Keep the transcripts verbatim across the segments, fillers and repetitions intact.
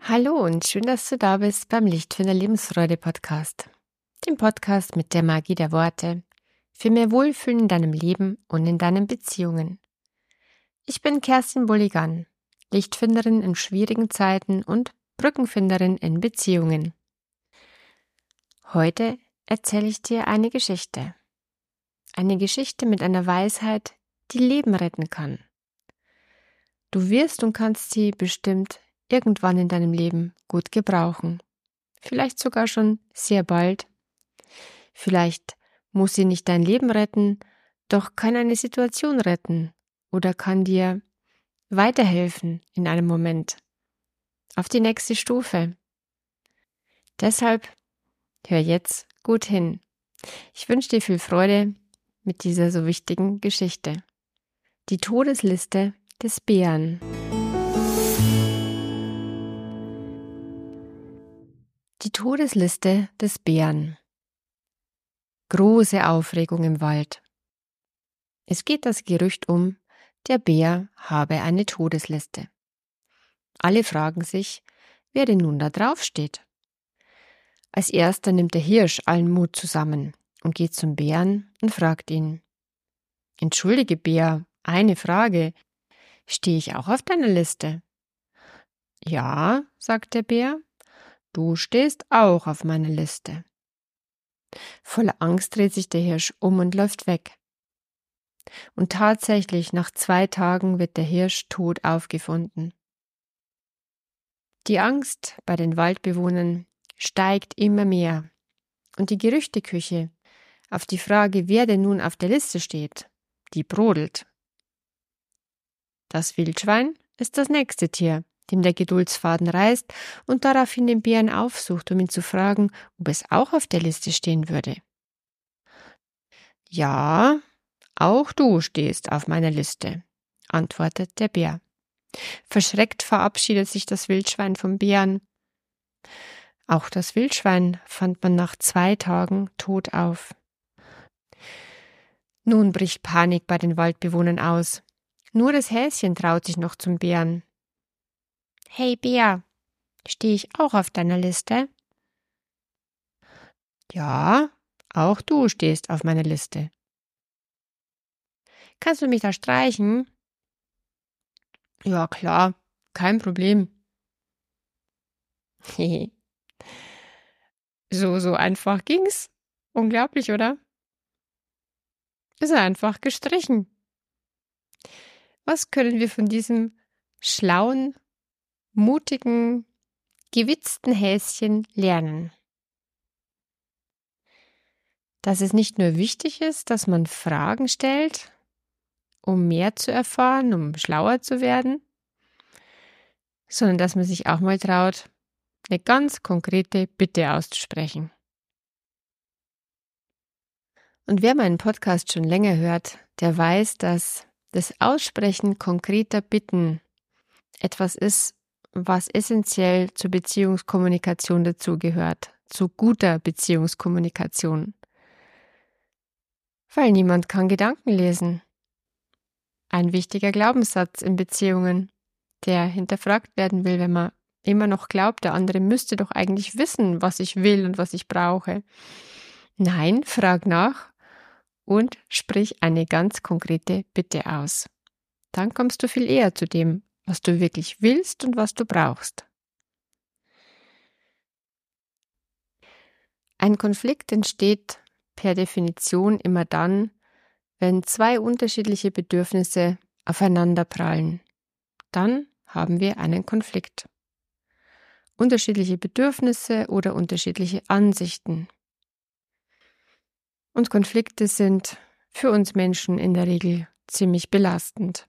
Hallo und schön, dass du da bist beim Lichtfinder Lebensfreude Podcast, dem Podcast mit der Magie der Worte für mehr Wohlfühlen in deinem Leben und in deinen Beziehungen. Ich bin Kerstin Bulligan, Lichtfinderin in schwierigen Zeiten und Brückenfinderin in Beziehungen. Heute erzähle ich dir eine Geschichte. Eine Geschichte mit einer Weisheit, die Leben retten kann. Du wirst und kannst sie bestimmt irgendwann in deinem Leben gut gebrauchen. Vielleicht sogar schon sehr bald. Vielleicht muss sie nicht dein Leben retten, doch kann eine Situation retten oder kann dir weiterhelfen in einem Moment auf die nächste Stufe. Deshalb hör jetzt gut hin. Ich wünsche dir viel Freude mit dieser so wichtigen Geschichte. Die Todesliste des Bären. Die Todesliste des Bären. Große Aufregung im Wald. Es geht das Gerücht um, der Bär habe eine Todesliste. Alle fragen sich, wer denn nun da drauf steht. Als erster nimmt der Hirsch allen Mut zusammen und geht zum Bären und fragt ihn: Entschuldige, Bär, eine Frage. Stehe ich auch auf deiner Liste? Ja, sagt der Bär, du stehst auch auf meiner Liste. Voller Angst dreht sich der Hirsch um und läuft weg. Und tatsächlich, nach zwei Tagen wird der Hirsch tot aufgefunden. Die Angst bei den Waldbewohnern steigt immer mehr. Und die Gerüchteküche auf die Frage, wer denn nun auf der Liste steht, die brodelt. Das Wildschwein ist das nächste Tier, dem der Geduldsfaden reißt und daraufhin den Bären aufsucht, um ihn zu fragen, ob es auch auf der Liste stehen würde. Ja, auch du stehst auf meiner Liste, antwortet der Bär. Verschreckt verabschiedet sich das Wildschwein vom Bären. Auch das Wildschwein fand man nach zwei Tagen tot auf. Nun bricht Panik bei den Waldbewohnern aus. Nur das Häschen traut sich noch zum Bären. Hey Bär, stehe ich auch auf deiner Liste? Ja, auch du stehst auf meiner Liste. Kannst du mich da streichen? Ja, klar, kein Problem. so, so einfach ging's. Unglaublich, oder? Ist er einfach gestrichen. Was können wir von diesem schlauen, mutigen, gewitzten Häschen lernen? Dass es nicht nur wichtig ist, dass man Fragen stellt, um mehr zu erfahren, um schlauer zu werden, sondern dass man sich auch mal traut, eine ganz konkrete Bitte auszusprechen. Und wer meinen Podcast schon länger hört, der weiß, dass das Aussprechen konkreter Bitten etwas ist, was essentiell zur Beziehungskommunikation dazugehört, zu guter Beziehungskommunikation. Weil niemand kann Gedanken lesen. Ein wichtiger Glaubenssatz in Beziehungen, der hinterfragt werden will, wenn man immer noch glaubt, der andere müsste doch eigentlich wissen, was ich will und was ich brauche. Nein, frag nach und sprich eine ganz konkrete Bitte aus. Dann kommst du viel eher zu dem, was du wirklich willst und was du brauchst. Ein Konflikt entsteht per Definition immer dann, wenn zwei unterschiedliche Bedürfnisse aufeinanderprallen. Dann haben wir einen Konflikt. Unterschiedliche Bedürfnisse oder unterschiedliche Ansichten. Und Konflikte sind für uns Menschen in der Regel ziemlich belastend.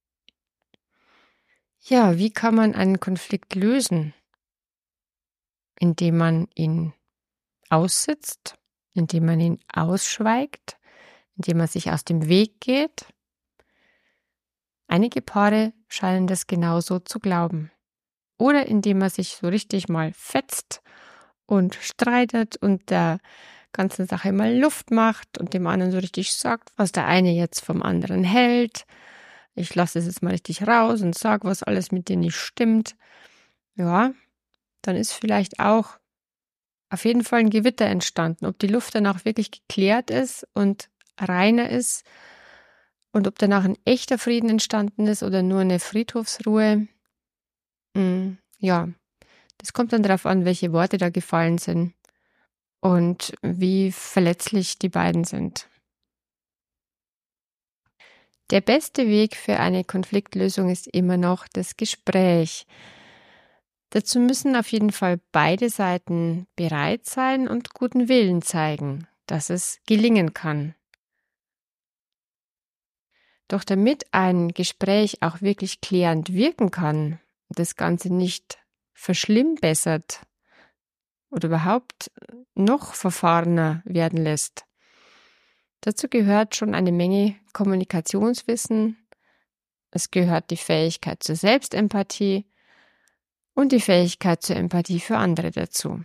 Ja, wie kann man einen Konflikt lösen? Indem man ihn aussitzt, indem man ihn ausschweigt, indem man sich aus dem Weg geht. Einige Paare scheinen das genauso zu glauben. Oder indem man sich so richtig mal fetzt und streitet und der ganzen Sache mal Luft macht und dem anderen so richtig sagt, was der eine jetzt vom anderen hält. Ich lasse es jetzt mal richtig raus und sage, was alles mit dir nicht stimmt. Ja, dann ist vielleicht auch auf jeden Fall ein Gewitter entstanden. Ob die Luft danach wirklich geklärt ist und reiner ist und ob danach ein echter Frieden entstanden ist oder nur eine Friedhofsruhe, mh, ja, das kommt dann darauf an, welche Worte da gefallen sind und wie verletzlich die beiden sind. Der beste Weg für eine Konfliktlösung ist immer noch das Gespräch. Dazu müssen auf jeden Fall beide Seiten bereit sein und guten Willen zeigen, dass es gelingen kann. Doch damit ein Gespräch auch wirklich klärend wirken kann, das Ganze nicht verschlimmbessert oder überhaupt noch verfahrener werden lässt, dazu gehört schon eine Menge Kommunikationswissen, es gehört die Fähigkeit zur Selbstempathie und die Fähigkeit zur Empathie für andere dazu.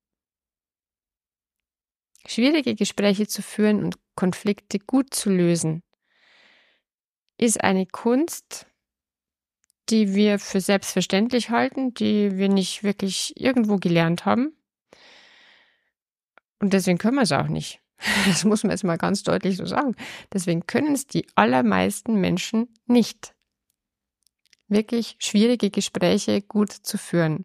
Schwierige Gespräche zu führen und Konflikte gut zu lösen, ist eine Kunst, die wir für selbstverständlich halten, die wir nicht wirklich irgendwo gelernt haben. Und deswegen können wir es auch nicht. Das muss man jetzt mal ganz deutlich so sagen. Deswegen können es die allermeisten Menschen nicht, wirklich schwierige Gespräche gut zu führen.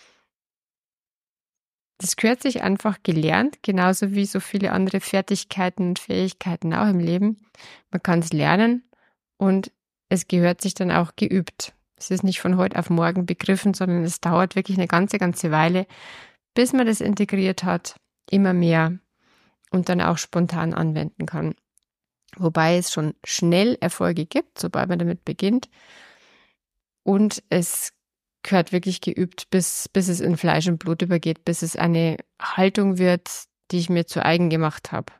Das gehört sich einfach gelernt, genauso wie so viele andere Fertigkeiten und Fähigkeiten auch im Leben. Man kann es lernen und es gehört sich dann auch geübt. Es ist nicht von heute auf morgen begriffen, sondern es dauert wirklich eine ganze, ganze Weile, bis man das integriert hat, immer mehr und dann auch spontan anwenden kann. Wobei es schon schnell Erfolge gibt, sobald man damit beginnt. Und es gehört wirklich geübt, bis, bis es in Fleisch und Blut übergeht, bis es eine Haltung wird, die ich mir zu eigen gemacht habe.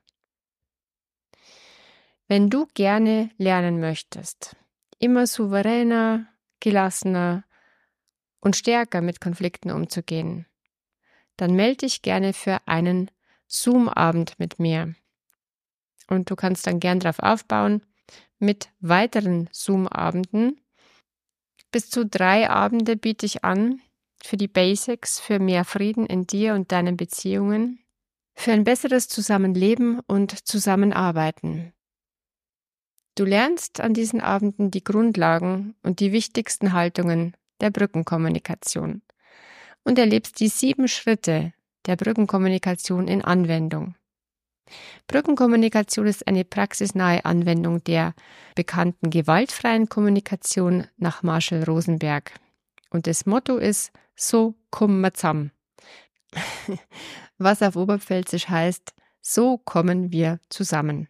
Wenn du gerne lernen möchtest, immer souveräner, gelassener und stärker mit Konflikten umzugehen, dann melde dich gerne für einen Zoom-Abend mit mir. Und du kannst dann gern darauf aufbauen mit weiteren Zoom-Abenden. Bis zu drei Abende biete ich an für die Basics, für mehr Frieden in dir und deinen Beziehungen, für ein besseres Zusammenleben und Zusammenarbeiten. Du lernst an diesen Abenden die Grundlagen und die wichtigsten Haltungen der Brückenkommunikation und erlebst die sieben Schritte der Brückenkommunikation in Anwendung. Brückenkommunikation ist eine praxisnahe Anwendung der bekannten gewaltfreien Kommunikation nach Marshall Rosenberg. Und das Motto ist, so kommen wir zusammen. Was auf Oberpfälzisch heißt, so kommen wir zusammen.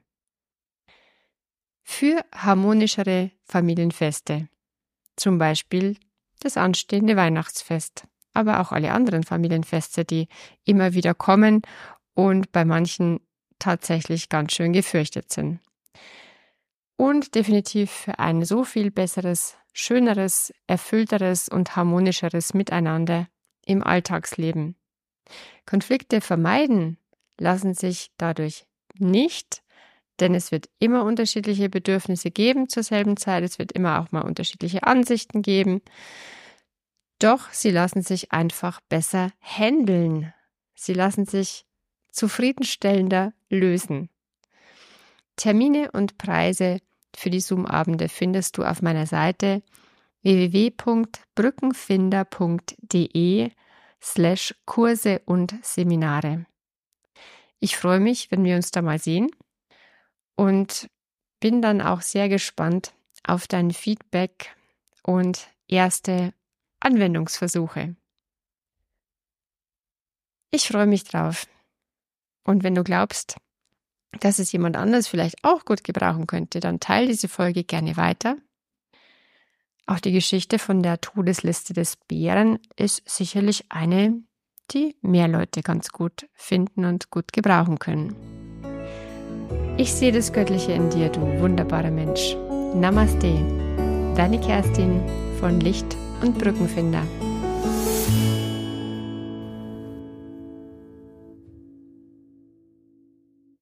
Für harmonischere Familienfeste, zum Beispiel das anstehende Weihnachtsfest, aber auch alle anderen Familienfeste, die immer wieder kommen und bei manchen tatsächlich ganz schön gefürchtet sind. Und definitiv für ein so viel besseres, schöneres, erfüllteres und harmonischeres Miteinander im Alltagsleben. Konflikte vermeiden lassen sich dadurch nicht, denn es wird immer unterschiedliche Bedürfnisse geben zur selben Zeit, es wird immer auch mal unterschiedliche Ansichten geben. Doch sie lassen sich einfach besser handeln. Sie lassen sich zufriedenstellender lösen. Termine und Preise für die Zoom-Abende findest du auf meiner Seite w w w punkt brückenfinder punkt d e slash Kurse und Seminare. Ich freue mich, wenn wir uns da mal sehen und bin dann auch sehr gespannt auf dein Feedback und erste Anwendungsversuche. Ich freue mich drauf. Und wenn du glaubst, dass es jemand anders vielleicht auch gut gebrauchen könnte, dann teile diese Folge gerne weiter. Auch die Geschichte von der Todesliste des Bären ist sicherlich eine, die mehr Leute ganz gut finden und gut gebrauchen können. Ich sehe das Göttliche in dir, du wunderbarer Mensch. Namaste, deine Kerstin von Licht und Brückenfinder.